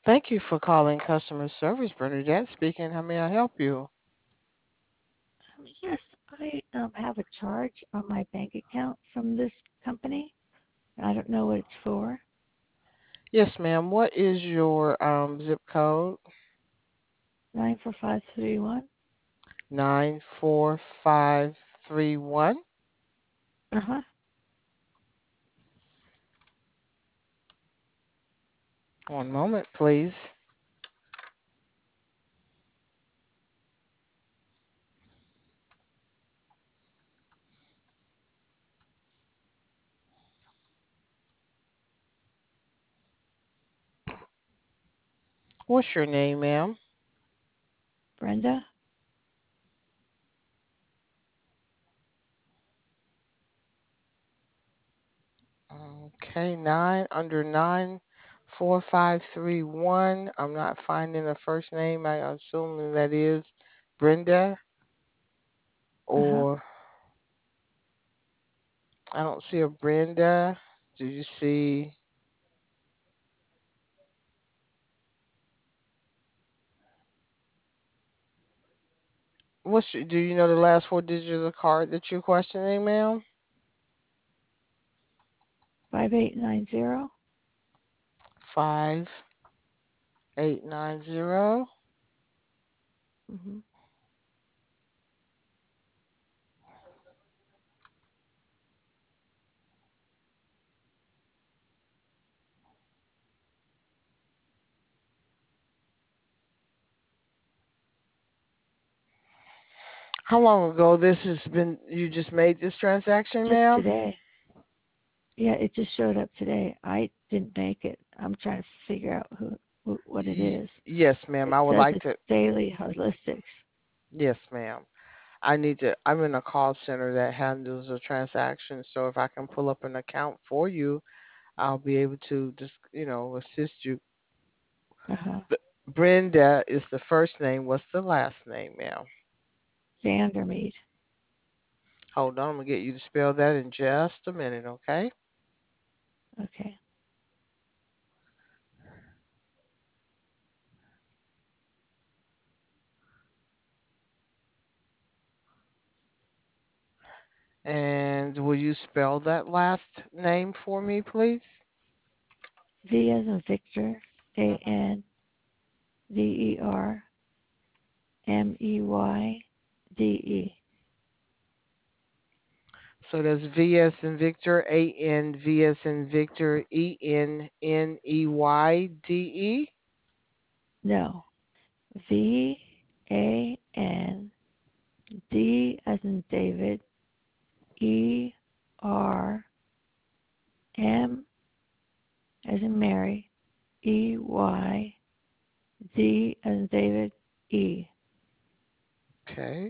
Thank you for calling customer service. Bernadette speaking. How may I help you? Yes, I have a charge on my bank account from this company. I don't know what it's for. Yes, ma'am. What is your zip code? 94531. 94531. Uh-huh. One moment, please. What's your name, ma'am? Brenda? Okay, under 94531. I'm not finding a first name. I assume that is Brenda, Uh-huh. or I don't see a Brenda. Do you see do you know the last four digits of the card that you're questioning, ma'am? 5890. 5890. Mm-hmm. How long ago this has been you just made this transaction, Just ma'am? today. Yeah, it just showed up today. I didn't make it. I'm trying to figure out what it is. Yes, ma'am. It I would says like it's to. Daily Holistics. Yes, ma'am. I'm in a call center that handles the transaction, so if I can pull up an account for you, I'll be able to just, assist you. Uh-huh. Brenda is the first name. What's the last name, ma'am? Vandermeed. Hold on, I'm gonna get you to spell that in just a minute, okay? Okay. And will you spell that last name for me, please? V as in Victor. Anvermeyde. So that's V as in Victor, V as in Victor, Enneyde. No. VAND as in David. ERM as in Mary. EYD as in David. E. Okay.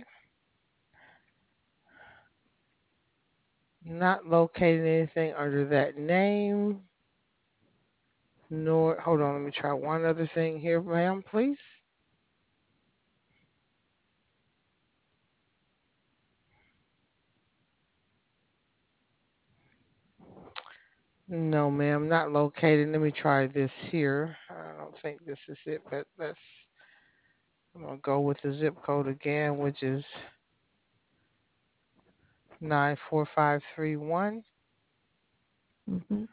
Not locating anything under that name. Nor, hold on, let me try one other thing here, ma'am, please. No, ma'am, not located. Let me try this here. I don't think this is it, but I'm gonna go with the zip code again, which is 94531. Mm-hmm.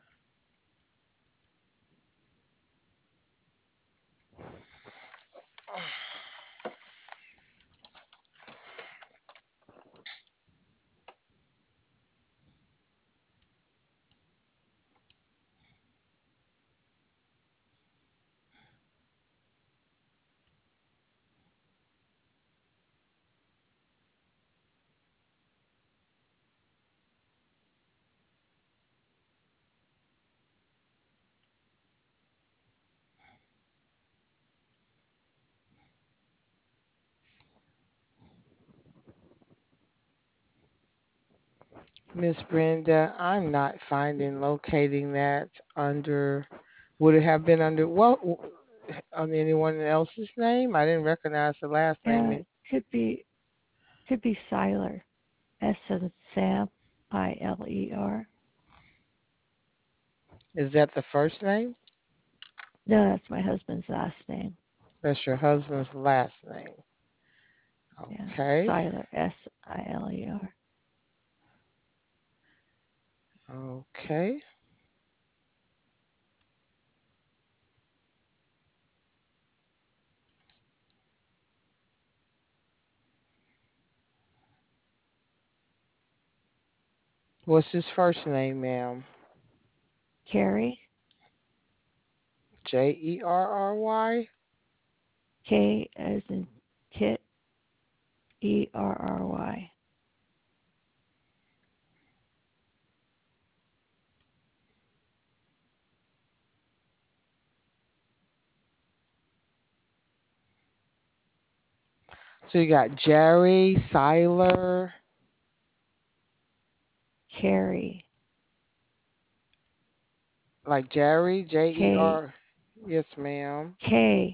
Miss Brenda, I'm not finding locating that under. Would it have been under what? On anyone else's name? I didn't recognize the last name. Could be Siler. S as in Sam. ILER. Is that the first name? No, that's my husband's last name. That's your husband's last name. Yeah, Okay. Siler, Siler. Okay. What's his first name, ma'am? Carrie, Jerry? K as in kit, Erry. So you got Jerry, Siler, Carrie, like Jerry, K, J-E-R. Yes, ma'am. K,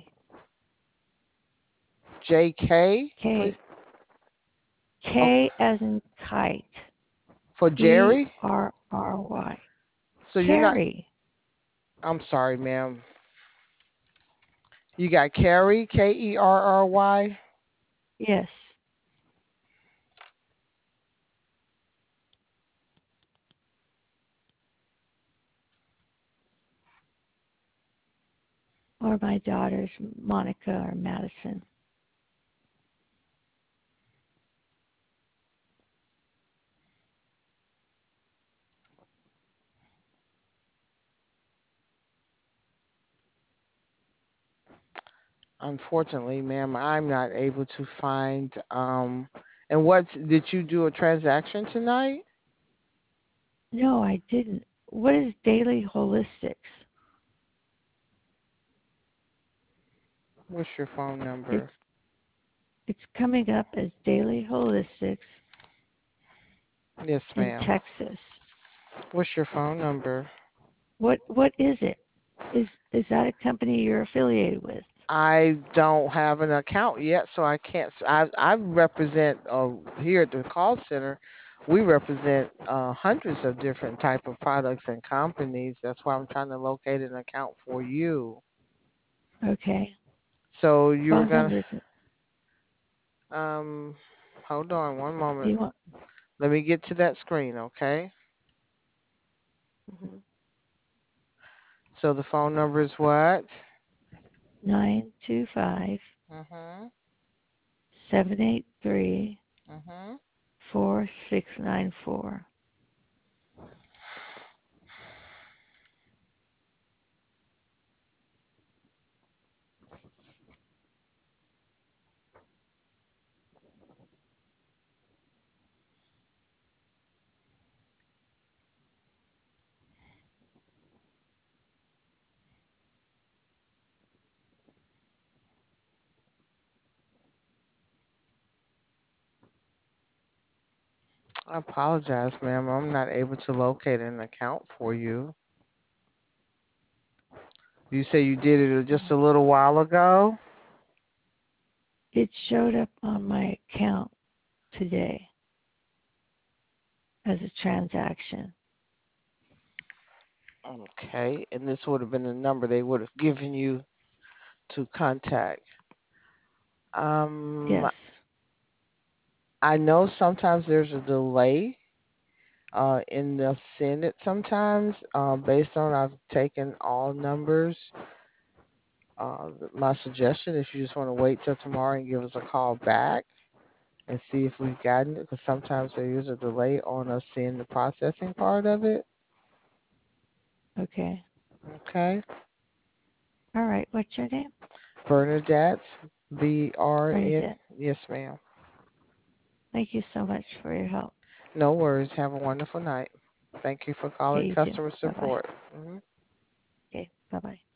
J-K, please. K, Oh, K as in kite, for Jerry? Erry. So you're not, Carrie, I'm sorry, ma'am. You got Carrie, Kerry. yes, or my daughters, Monica or Madison. Unfortunately, ma'am, I'm not able to find, and what, did you do a transaction tonight? No, I didn't. What is Daily Holistics? What's your phone It's number? it's coming up as Daily Holistics Yes, in ma'am. Texas. What's your phone number? What is it? Is that a company you're affiliated with? I don't have an account yet, so I can't. I represent here at the call center. We represent hundreds of different type of products and companies. That's why I'm trying to locate an account for you. Okay. So you're Phone gonna numbers. um, hold on one Do moment. you want? Let me get to that screen, okay? Mhm. So the phone number is what? 925 Mhm. 783 Mhm. 4694. I apologize, ma'am. I'm not able to locate an account for you. You say you did it just a little while ago? It showed up on my account today as a transaction. Okay, and this would have been the number they would have given you to contact. Yes. I know sometimes there's a delay in the send it sometimes based on I've taken all numbers. My suggestion is you just want to wait till tomorrow and give us a call back and see if we've gotten it because sometimes there is a delay on us seeing the processing part of it. Okay. Okay. All right. What's your name? Bernadette, BRN. Bernadette. Yes, ma'am. Thank you so much for your help. No worries. Have a wonderful night. Thank you for Okay, calling you too. customer Bye bye. support. Mhm. Okay. Bye bye.